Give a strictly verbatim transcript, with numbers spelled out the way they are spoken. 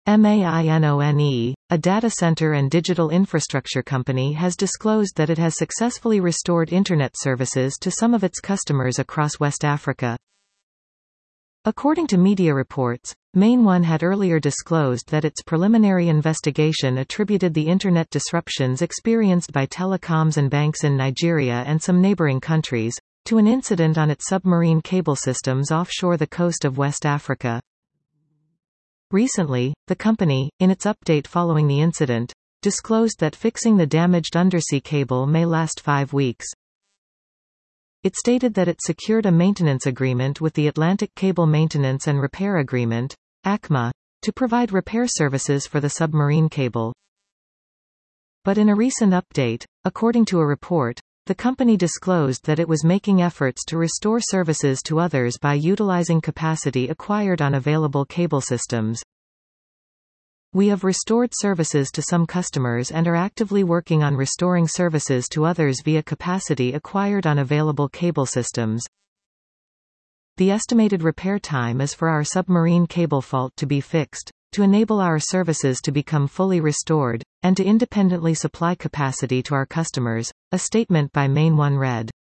MAINONE, a data center and digital infrastructure company, has disclosed that it has successfully restored Internet services to some of its customers across West Africa. According to media reports, MainOne had earlier disclosed that its preliminary investigation attributed the Internet disruptions experienced by telecoms and banks in Nigeria and some neighboring countries to an incident on its submarine cable systems offshore the coast of West Africa. Recently, the company, in its update following the incident, disclosed that fixing the damaged undersea cable may last five weeks. It stated that it secured a maintenance agreement with the Atlantic Cable Maintenance and Repair Agreement, A C M A, to provide repair services for the submarine cable. But in a recent update, according to a report, the company disclosed that it was making efforts to restore services to others by utilizing capacity acquired on available cable systems. We have restored services to some customers and are actively working on restoring services to others via capacity acquired on available cable systems. The estimated repair time is for our submarine cable fault to be fixed, to enable our services to become fully restored, and to independently supply capacity to our customers, a statement by MainOne read.